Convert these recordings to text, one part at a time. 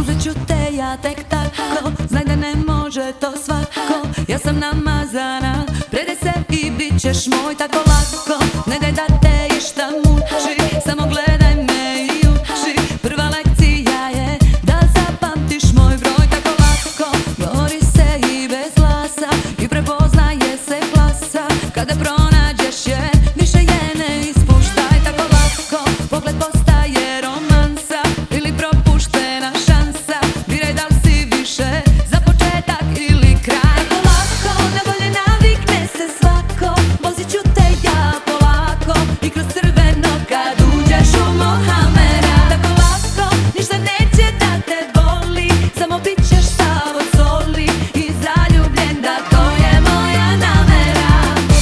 Uzet ću te ja tek tako, znaj da ne može to svako. Ja sam namazana, predaj se i bit ćeš moj tako lako. Ne daj da te išta muči, samo gledaj me i uči. Prva lekcija je da zapamtiš moj broj tako lako. Govori se i bez glasa i prepoznaje se klasa. Kada pronađeš je, više je ne ispuštaj tako lako. Pogled postaje romansa ili propuštena šansa. Biraj da li si više za početak ili kraj. Tako lako, na bolje navikne se svako. Vozit ću te ja polako i kroz crveno kad uđeš u Mohamera. Tako lako, ništa neće da te boli, samo bit ćeš sav od soli i zaljubljen, da to je moja namera.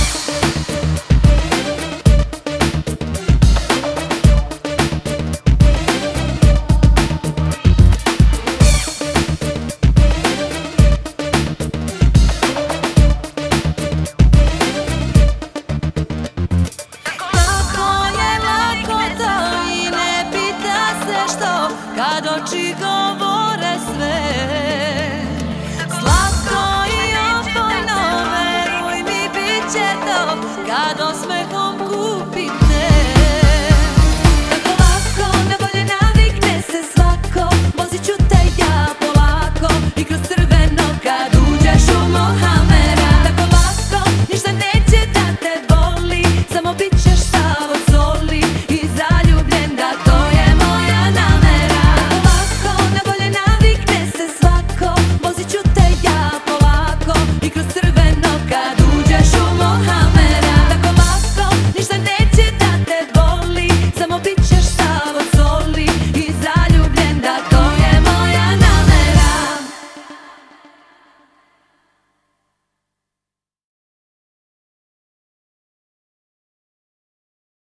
Kad oči govore sve slatko i opojno, veruj mi bit će to. Kad osmeh